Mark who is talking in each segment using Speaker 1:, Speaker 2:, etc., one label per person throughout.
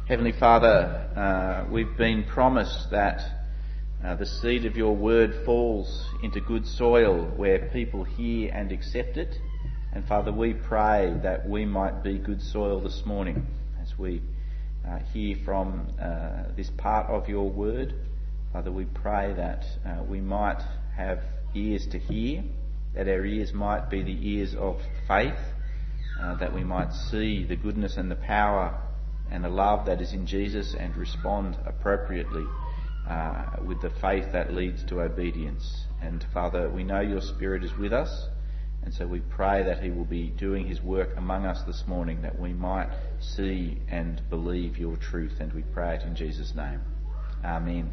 Speaker 1: Heavenly Father, we've been promised that the seed of your word falls into good soil where people hear and accept it. And Father, we pray that we might be good soil this morning as we hear from this part of your word. Father, we pray that we might have ears to hear, that our ears might be the ears of faith, that we might see the goodness and the power and the love that is in Jesus and respond appropriately with the faith that leads to obedience. And Father, we know your Spirit is with us, and so we pray that he will be doing his work among us this morning, that we might see and believe your truth, and we pray it in Jesus' name. Amen.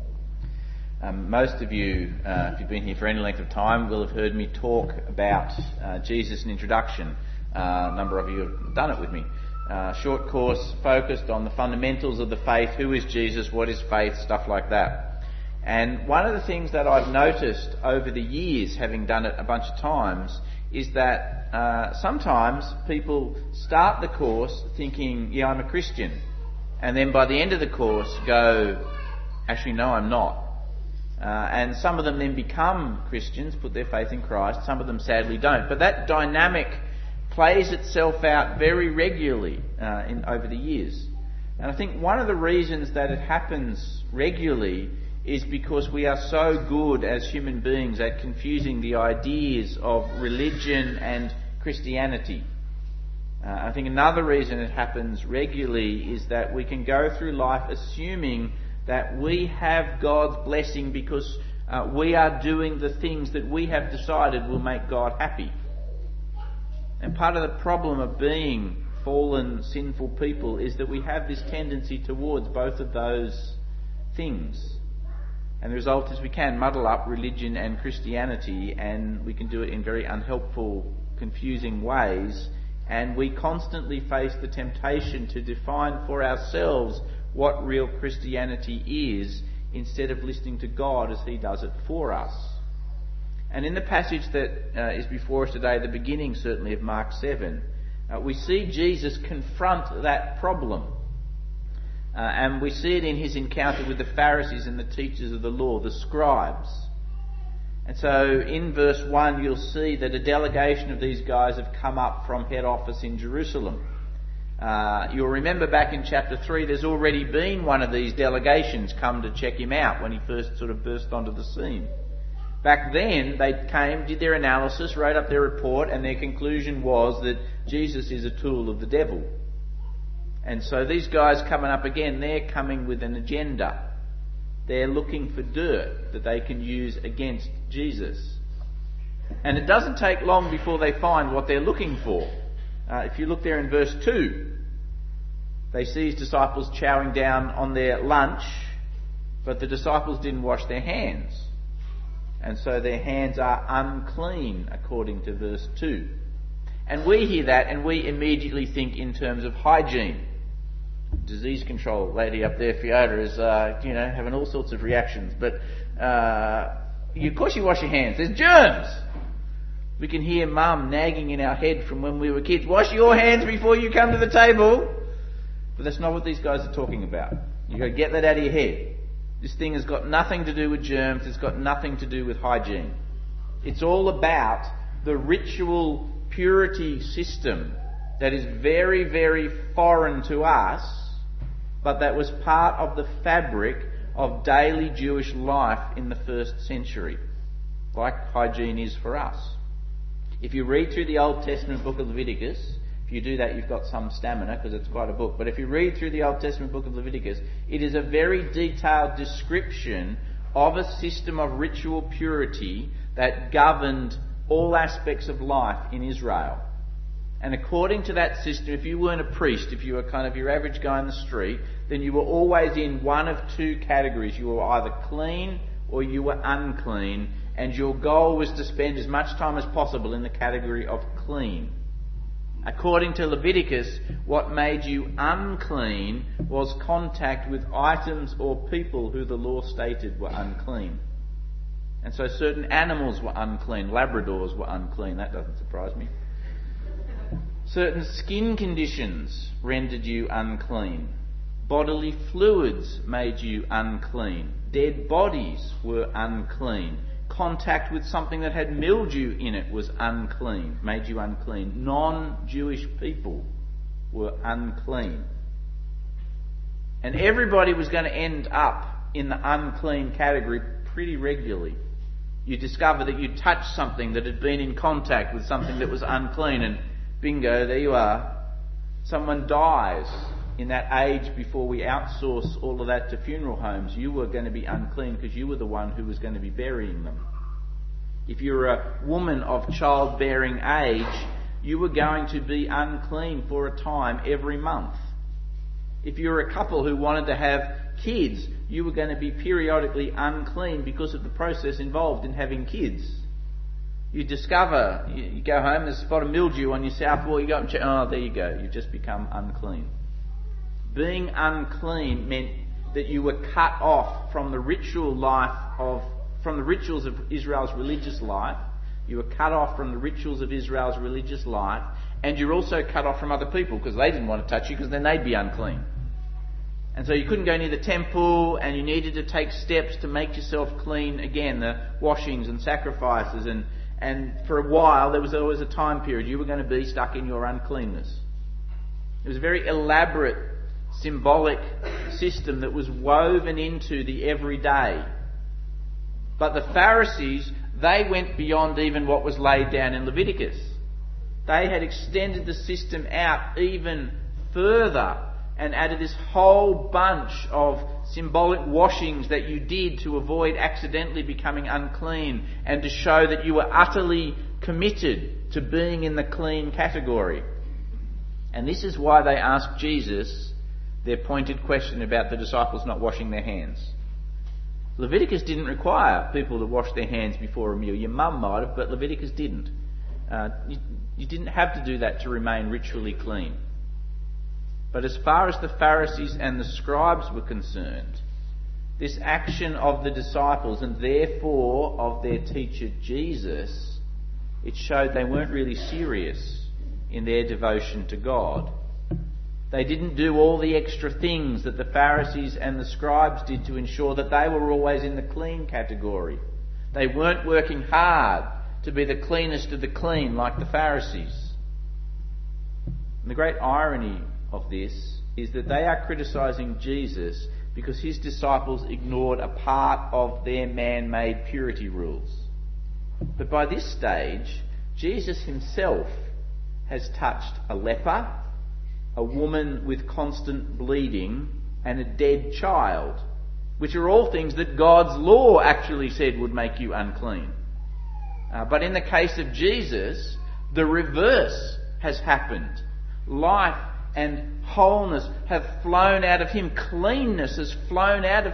Speaker 1: Most of you, if you've been here for any length of time, will have heard me talk about Jesus in introduction. A number of you have done it with me. Short course focused on the fundamentals of the faith, who is Jesus, what is faith, stuff like that. And one of the things that I've noticed over the years, having done it a bunch of times, is that sometimes people start the course thinking, yeah, I'm a Christian, and then by the end of the course go, actually no, I'm not. And some of them then become Christians, put their faith in Christ, some of them sadly don't. But that dynamic plays itself out very regularly over the years. And I think one of the reasons that it happens regularly is because we are so good as human beings at confusing the ideas of religion and Christianity. I think another reason it happens regularly is that we can go through life assuming that we have God's blessing because we are doing the things that we have decided will make God happy. And part of the problem of being fallen, sinful people is that we have this tendency towards both of those things. And the result is we can muddle up religion and Christianity, and we can do it in very unhelpful, confusing ways. And we constantly face the temptation to define for ourselves what real Christianity is, instead of listening to God as he does it for us. And in the passage that is before us today, the beginning certainly of Mark 7, we see Jesus confront that problem. And we see it in his encounter with the Pharisees and the teachers of the law, the scribes. And so in verse 1 you'll see that a delegation of these guys have come up from head office in Jerusalem. You'll remember back in chapter 3 there's already been one of these delegations come to check him out when he first sort of burst onto the scene. Back then, they came, did their analysis, wrote up their report, and their conclusion was that Jesus is a tool of the devil. And so these guys coming up again, they're coming with an agenda. They're looking for dirt that they can use against Jesus. And it doesn't take long before they find what they're looking for. If you look there in verse 2, they see his disciples chowing down on their lunch, but the disciples didn't wash their hands. And so their hands are unclean, according to verse 2. And we hear that and we immediately think in terms of hygiene. Disease control lady up there, Fiona, is having all sorts of reactions. But of course you wash your hands. There's germs. We can hear Mum nagging in our head from when we were kids. Wash your hands before you come to the table. But that's not what these guys are talking about. You've got to get that out of your head. This thing has got nothing to do with germs. It's got nothing to do with hygiene. It's all about the ritual purity system that is very, very foreign to us, but that was part of the fabric of daily Jewish life in the first century, like hygiene is for us. If you read through the Old Testament book of Leviticus, if you do that, you've got some stamina because it's quite a book. But if you read through the Old Testament book of Leviticus, it is a very detailed description of a system of ritual purity that governed all aspects of life in Israel. And according to that system, if you weren't a priest, if you were kind of your average guy in the street, then you were always in one of two categories. You were either clean or you were unclean, and your goal was to spend as much time as possible in the category of clean. According to Leviticus, what made you unclean was contact with items or people who the law stated were unclean. And so certain animals were unclean. Labradors were unclean. That doesn't surprise me. Certain skin conditions rendered you unclean. Bodily fluids made you unclean. Dead bodies were unclean. Contact with something that had mildew in it was unclean, made you unclean. Non-Jewish people were unclean. And everybody was going to end up in the unclean category pretty regularly. You discover that you touched something that had been in contact with something that was unclean, and bingo, there you are. Someone dies in that age before we outsource all of that to funeral homes. You were going to be unclean because you were the one who was going to be burying them. If you're a woman of childbearing age, you were going to be unclean for a time every month. If you were a couple who wanted to have kids, you were going to be periodically unclean because of the process involved in having kids. You discover, you go home, there's a spot of mildew on your south wall, you go and check, oh, there you go, you've just become unclean. Being unclean meant that you were cut off from the rituals of Israel's religious life. You were cut off from the rituals of Israel's religious life, and you're also cut off from other people because they didn't want to touch you because then they'd be unclean. And so you couldn't go near the temple, and you needed to take steps to make yourself clean again, the washings and sacrifices, and for a while there was always a time period you were going to be stuck in your uncleanness. It was a very elaborate, symbolic system that was woven into the everyday. But the Pharisees, they went beyond even what was laid down in Leviticus. They had extended the system out even further and added this whole bunch of symbolic washings that you did to avoid accidentally becoming unclean and to show that you were utterly committed to being in the clean category. And this is why they asked Jesus their pointed question about the disciples not washing their hands. Leviticus didn't require people to wash their hands before a meal. Your mum might have, but Leviticus didn't. You didn't have to do that to remain ritually clean. But as far as the Pharisees and the scribes were concerned, this action of the disciples and therefore of their teacher Jesus, it showed they weren't really serious in their devotion to God. They didn't do all the extra things that the Pharisees and the scribes did to ensure that they were always in the clean category. They weren't working hard to be the cleanest of the clean like the Pharisees. And the great irony of this is that they are criticising Jesus because his disciples ignored a part of their man-made purity rules. But by this stage, Jesus himself has touched a leper, a woman with constant bleeding, and a dead child, which are all things that God's law actually said would make you unclean. But in the case of Jesus, the reverse has happened. Life and wholeness have flown out of him. Cleanness has flowed out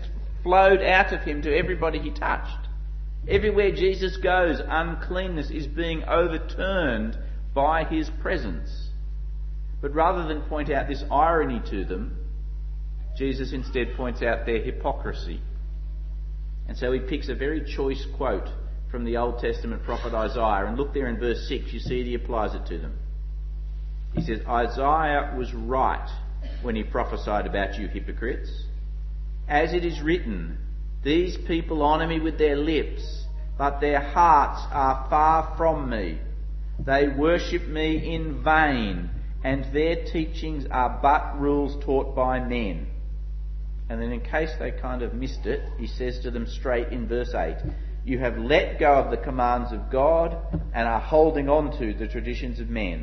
Speaker 1: of him to everybody he touched. Everywhere Jesus goes, uncleanness is being overturned by his presence. But rather than point out this irony to them, Jesus instead points out their hypocrisy. And so he picks a very choice quote from the Old Testament prophet Isaiah. And look there in verse 6, you see he applies it to them. He says, Isaiah was right when he prophesied about you hypocrites. As it is written, these people honour me with their lips, but their hearts are far from me. They worship me in vain, and their teachings are but rules taught by men. And then in case they kind of missed it, he says to them straight in verse 8, you have let go of the commands of God and are holding on to the traditions of men.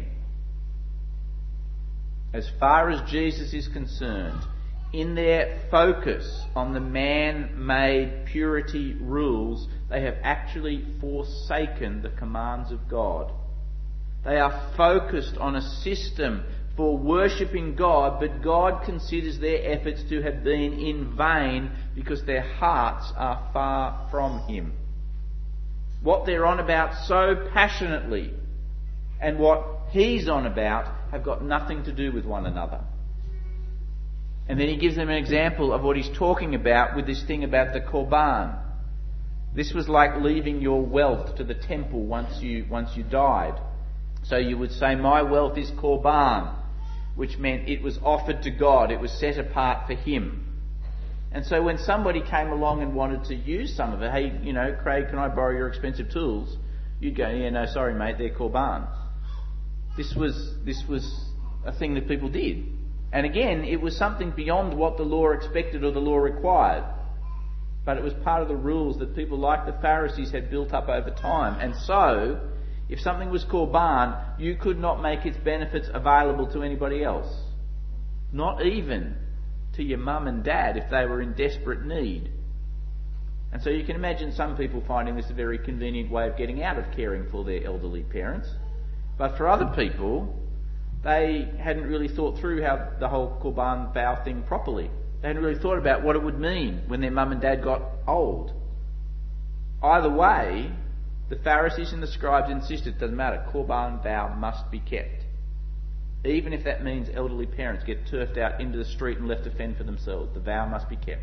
Speaker 1: As far as Jesus is concerned, in their focus on the man-made purity rules, they have actually forsaken the commands of God. They are focused on a system for worshipping God, but God considers their efforts to have been in vain because their hearts are far from him. What they're on about so passionately and what he's on about have got nothing to do with one another. And then he gives them an example of what he's talking about with this thing about the Korban. This was like leaving your wealth to the temple once you died. So you would say, my wealth is Korban. which meant it was offered to God, it was set apart for Him. And so when somebody came along and wanted to use some of it, hey, Craig, can I borrow your expensive tools? You'd go, yeah, no, sorry mate, they're korban. This was a thing that people did. And again, it was something beyond what the law expected or the law required. But it was part of the rules that people like the Pharisees had built up over time. And so, if something was korban, you could not make its benefits available to anybody else. Not even to your mum and dad if they were in desperate need. And so you can imagine some people finding this a very convenient way of getting out of caring for their elderly parents. But for other people, they hadn't really thought through how the whole korban vow thing properly. They hadn't really thought about what it would mean when their mum and dad got old. Either way, the Pharisees and the scribes insisted it doesn't matter, korban vow must be kept. Even if that means elderly parents get turfed out into the street and left to fend for themselves, the vow must be kept.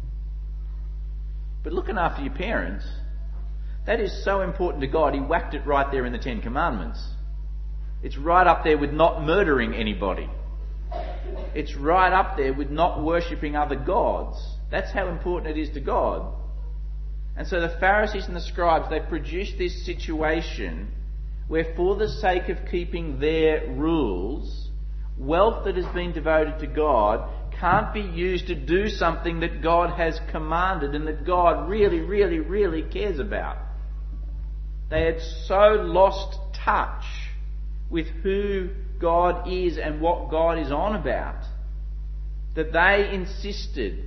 Speaker 1: But looking after your parents, that is so important to God, He whacked it right there in the Ten Commandments. It's right up there with not murdering anybody. It's right up there with not worshipping other gods. That's how important it is to God. And so the Pharisees and the scribes, they produced this situation where for the sake of keeping their rules, wealth that has been devoted to God can't be used to do something that God has commanded and that God really, really, really cares about. They had so lost touch with who God is and what God is on about that they insisted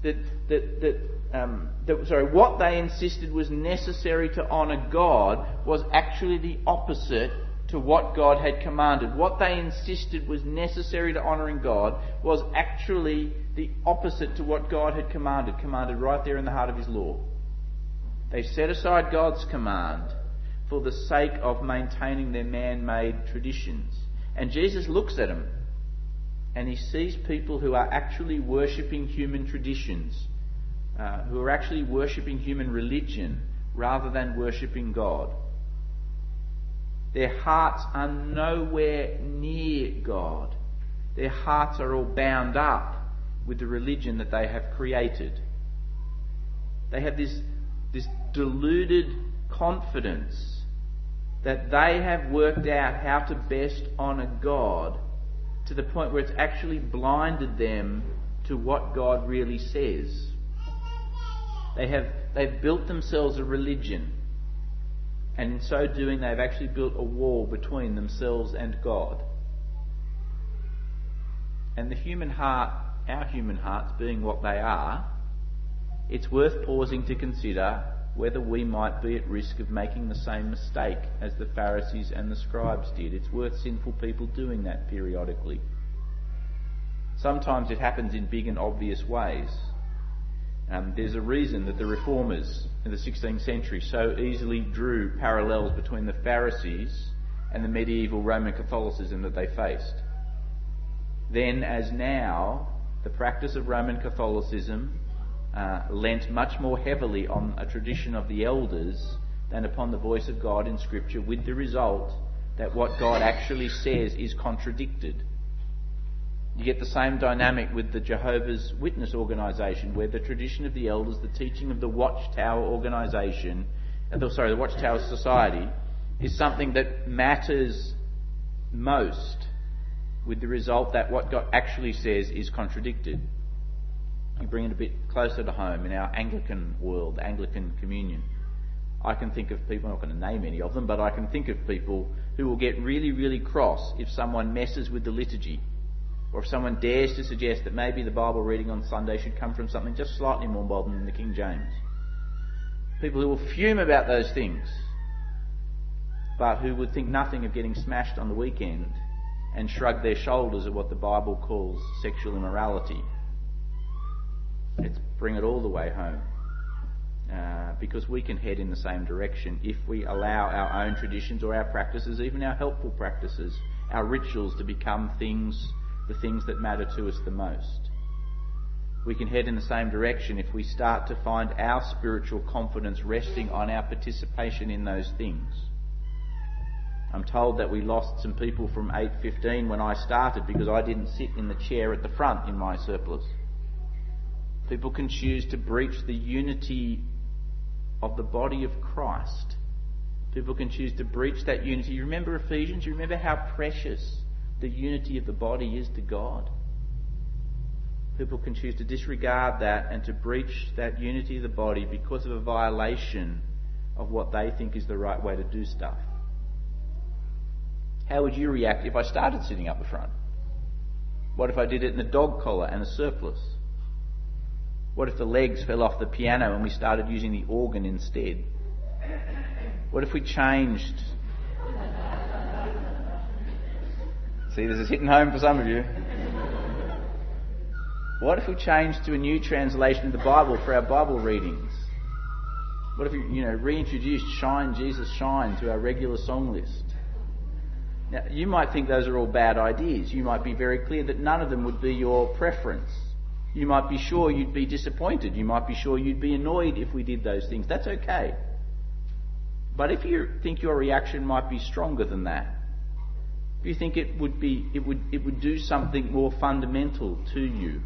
Speaker 1: what they insisted was necessary to honour God was actually the opposite to what God had commanded. What they insisted was necessary to honouring God was actually the opposite to what God had commanded right there in the heart of His law. They set aside God's command for the sake of maintaining their man-made traditions. And Jesus looks at them and He sees people who are actually worshipping human traditions, who are actually worshipping human religion rather than worshipping God. Their hearts are nowhere near God. Their hearts are all bound up with the religion that they have created. They have this deluded confidence that they have worked out how to best honour God to the point where it's actually blinded them to what God really says. They've built themselves a religion, and in so doing they've actually built a wall between themselves and God. And the human heart, our human hearts being what they are, it's worth pausing to consider whether we might be at risk of making the same mistake as the Pharisees and the scribes did. It's worth sinful people doing that periodically. Sometimes it happens in big and obvious ways. There's a reason that the reformers in the 16th century so easily drew parallels between the Pharisees and the medieval Roman Catholicism that they faced. Then, as now, the practice of Roman Catholicism lent much more heavily on a tradition of the elders than upon the voice of God in Scripture, with the result that what God actually says is contradicted. You get the same dynamic with the Jehovah's Witness organisation, where the tradition of the elders, the teaching of the Watchtower organisation, the Watchtower Society, is something that matters most, with the result that what God actually says is contradicted. You bring it a bit closer to home in our Anglican world, Anglican communion. I can think of people, I'm not going to name any of them, but I can think of people who will get really, really cross if someone messes with the liturgy, or if someone dares to suggest that maybe the Bible reading on Sunday should come from something just slightly more modern than the King James. People who will fume about those things, but who would think nothing of getting smashed on the weekend and shrug their shoulders at what the Bible calls sexual immorality. Let's bring it all the way home. Because we can head in the same direction if we allow our own traditions or our practices, even our helpful practices, our rituals, to become the things that matter to us the most. We can head in the same direction if we start to find our spiritual confidence resting on our participation in those things. I'm told that we lost some people from 8:15 when I started because I didn't sit in the chair at the front in my surplice. People can choose to breach the unity of the body of Christ. People can choose to breach that unity. You remember Ephesians? You remember how precious the unity of the body is to God? People can choose to disregard that and to breach that unity of the body because of a violation of what they think is the right way to do stuff. How would you react if I started sitting up the front? What if I did it in a dog collar and a surplice? What if the legs fell off the piano and we started using the organ instead? What if we changed? See, this is hitting home for some of you. What if we changed to a new translation of the Bible for our Bible readings? What if we, reintroduced Shine, Jesus, Shine to our regular song list? Now, you might think those are all bad ideas. You might be very clear that none of them would be your preference. You might be sure you'd be disappointed. You might be sure you'd be annoyed if we did those things. That's okay. But if you think your reaction might be stronger than that, if you think it would do something more fundamental to you,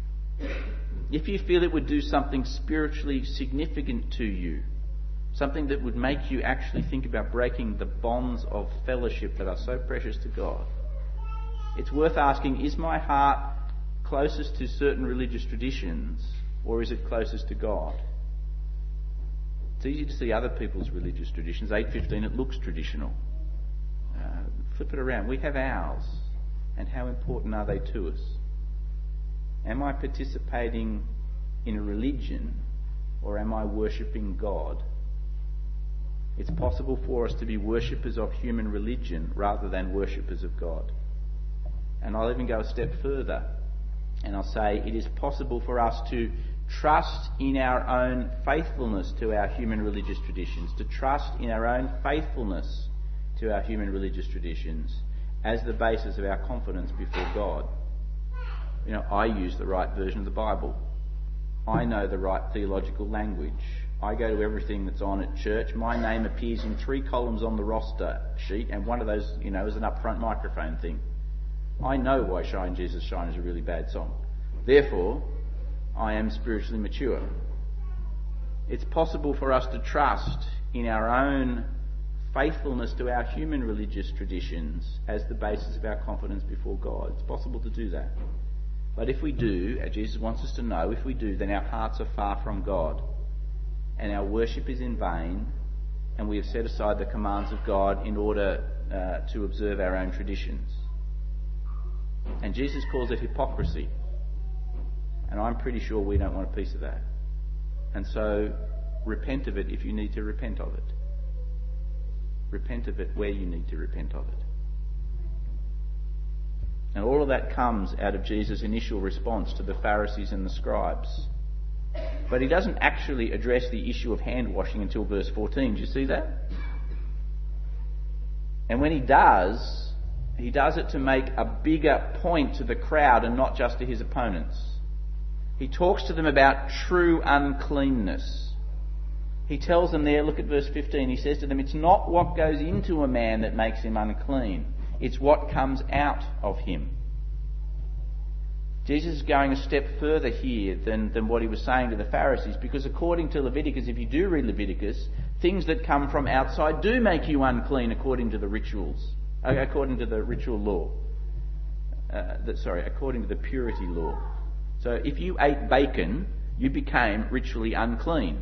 Speaker 1: if you feel it would do something spiritually significant to you, something that would make you actually think about breaking the bonds of fellowship that are so precious to God, it's worth asking, is my heart closest to certain religious traditions or is it closest to God? It's easy to see other people's religious traditions. 8:15, it looks traditional. Flip it around. We have ours. And how important are they to us? Am I participating in a religion or am I worshipping God? It's possible for us to be worshippers of human religion rather than worshippers of God. And I'll even go a step further and I'll say it is possible for us to trust in our own faithfulness to our human religious traditions, to trust in our own faithfulness to our human religious traditions as the basis of our confidence before God. I use the right version of the Bible. I know the right theological language. I go to everything that's on at church. My name appears in 3 columns on the roster sheet, and one of those, is an upfront microphone thing. I know why Shine, Jesus, Shine is a really bad song. Therefore, I am spiritually mature. It's possible for us to trust in our own faithfulness to our human religious traditions as the basis of our confidence before God. It's possible to do that. But if we do, as Jesus wants us to know, if we do, then our hearts are far from God and our worship is in vain and we have set aside the commands of God in order to observe our own traditions. And Jesus calls it hypocrisy. And I'm pretty sure we don't want a piece of that. And so repent of it if you need to repent of it. Repent of it where you need to repent of it. And all of that comes out of Jesus' initial response to the Pharisees and the scribes. But he doesn't actually address the issue of hand washing until verse 14. Do you see that? And when he does it to make a bigger point to the crowd and not just to his opponents. He talks to them about true uncleanness. He tells them there, look at verse 15, he says to them, it's not what goes into a man that makes him unclean. It's what comes out of him. Jesus is going a step further here than what he was saying to the Pharisees, because according to Leviticus, if you do read Leviticus, things that come from outside do make you unclean according to the rituals, according to the ritual law. According to the purity law. So if you ate bacon, you became ritually unclean.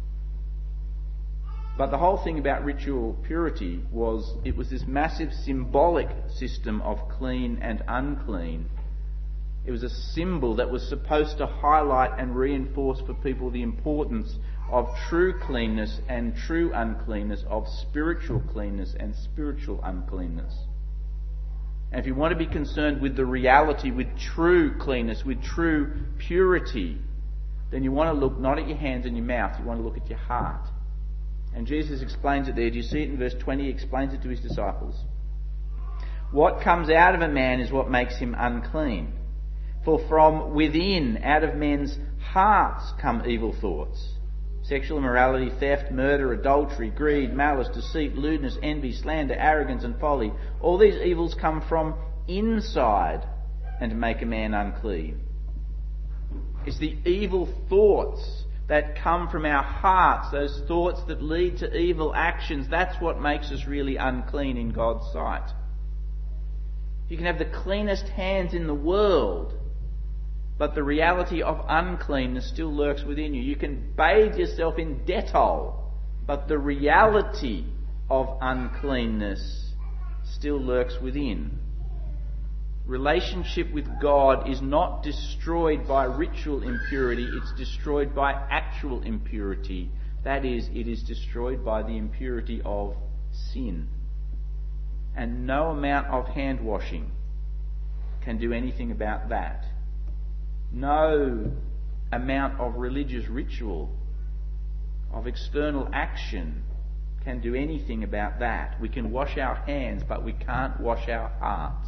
Speaker 1: But the whole thing about ritual purity was it was this massive symbolic system of clean and unclean. It was a symbol that was supposed to highlight and reinforce for people the importance of true cleanness and true uncleanness, of spiritual cleanness and spiritual uncleanness. And if you want to be concerned with the reality, with true cleanness, with true purity, then you want to look not at your hands and your mouth, you want to look at your heart. And Jesus explains it there. Do you see it in verse 20? He explains it to his disciples. What comes out of a man is what makes him unclean. For from within, out of men's hearts, come evil thoughts, Sexual immorality, theft, murder, adultery, greed, malice, deceit, lewdness, envy, slander, arrogance and folly. All these evils come from inside and make a man unclean. It's the evil thoughts that come from our hearts, those thoughts that lead to evil actions. That's what makes us really unclean in God's sight. You can have the cleanest hands in the world, but the reality of uncleanness still lurks within you. You can bathe yourself in Dettol, but the reality of uncleanness still lurks within. Relationship with God is not destroyed by ritual impurity, it's destroyed by actual impurity. That is, it is destroyed by the impurity of sin. And no amount of hand washing can do anything about that. No amount of religious ritual, of external action, can do anything about that. We can wash our hands, but we can't wash our hearts.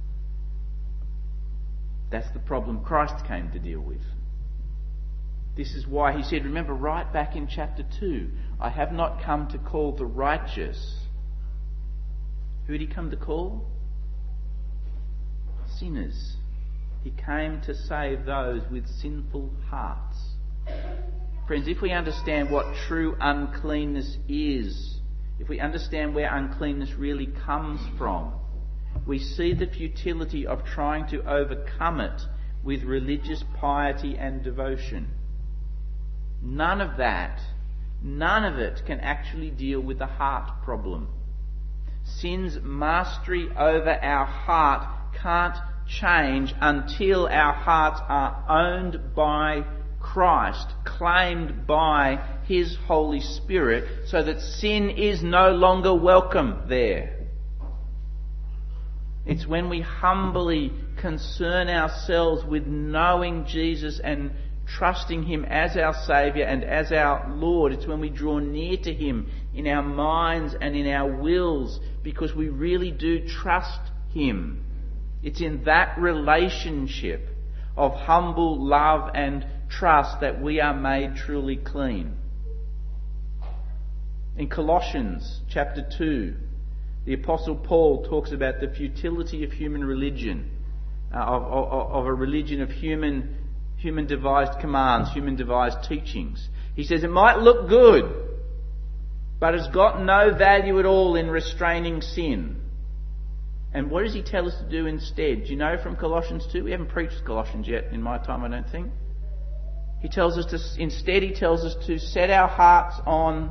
Speaker 1: That's the problem Christ came to deal with. This is why he said, remember right back in chapter 2, I have not come to call the righteous. Who did he come to call? Sinners. He came to save those with sinful hearts. Friends, if we understand what true uncleanness is, if we understand where uncleanness really comes from, we see the futility of trying to overcome it with religious piety and devotion. None of it can actually deal with the heart problem. Sin's mastery over our heart can't change until our hearts are owned by Christ, claimed by His Holy Spirit, so that sin is no longer welcome there. It's when we humbly concern ourselves with knowing Jesus and trusting Him as our Saviour and as our Lord. It's when we draw near to Him in our minds and in our wills, because we really do trust Him. It's in that relationship of humble love and trust that we are made truly clean. In Colossians chapter 2, the Apostle Paul talks about the futility of human religion, of a religion of human devised commands, human devised teachings. He says it might look good, but it's got no value at all in restraining sin. And what does he tell us to do instead? Do you know from Colossians 2? We haven't preached Colossians yet in my time, I don't think. He tells us to set our hearts on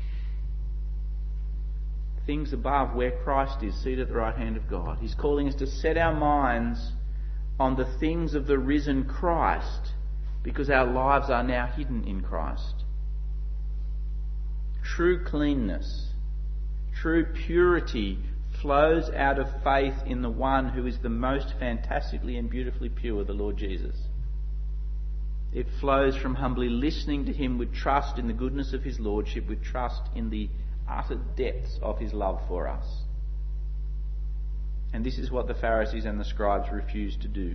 Speaker 1: things above, where Christ is seated at the right hand of God. He's calling us to set our minds on the things of the risen Christ, because our lives are now hidden in Christ. True cleanness, true purity flows out of faith in the one who is the most fantastically and beautifully pure, the Lord Jesus. It flows from humbly listening to Him with trust in the goodness of His Lordship, with trust in the utter depths of His love for us. And this is what the Pharisees and the scribes refused to do.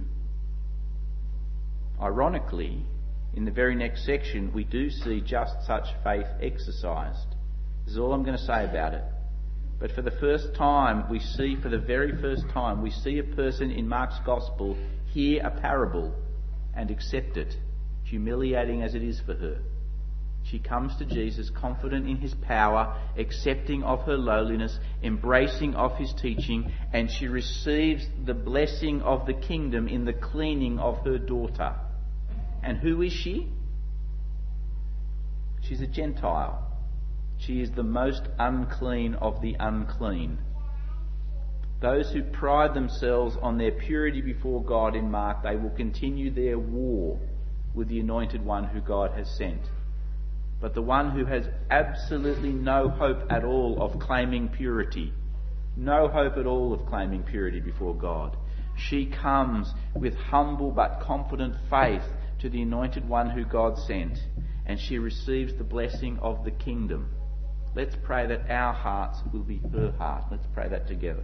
Speaker 1: Ironically, in the very next section, we do see just such faith exercised. This is all I'm going to say about it. But for the very first time, we see a person in Mark's Gospel hear a parable and accept it, humiliating as it is for her. She comes to Jesus confident in His power, accepting of her lowliness, embracing of His teaching, and she receives the blessing of the kingdom in the cleaning of her daughter. And who is she? She's a Gentile. She is the most unclean of the unclean. Those who pride themselves on their purity before God in Mark, they will continue their war with the Anointed One who God has sent. But the one who has absolutely no hope at all of claiming purity, no hope at all of claiming purity before God, she comes with humble but confident faith to the Anointed One who God sent, and she receives the blessing of the kingdom. Let's pray that our hearts will be her heart. Let's pray that together.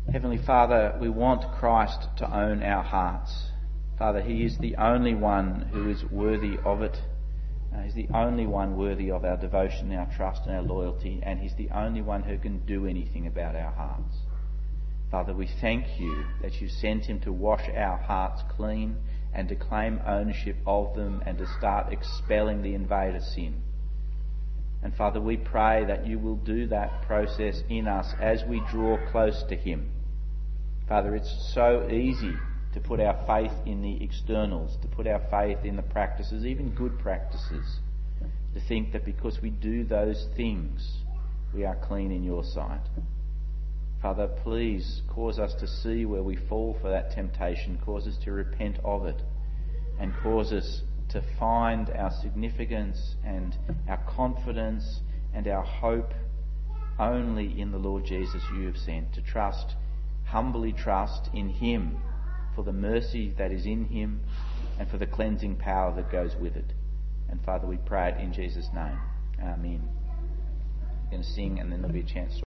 Speaker 1: Heavenly Father, we want Christ to own our hearts. Father, He is the only one who is worthy of it. He's the only one worthy of our devotion, our trust and our loyalty, and He's the only one who can do anything about our hearts. Father, we thank You that You sent Him to wash our hearts clean and to claim ownership of them and to start expelling the invader sin. And Father, we pray that You will do that process in us as we draw close to Him. Father, it's so easy to put our faith in the externals, to put our faith in the practices, even good practices, to think that because we do those things, we are clean in Your sight. Father, please cause us to see where we fall for that temptation, cause us to repent of it, and cause us to find our significance and our confidence and our hope only in the Lord Jesus You have sent, to trust, humbly trust in Him for the mercy that is in Him and for the cleansing power that goes with it. And Father, we pray it in Jesus' name. Amen. We're going to sing and then there'll be a chance to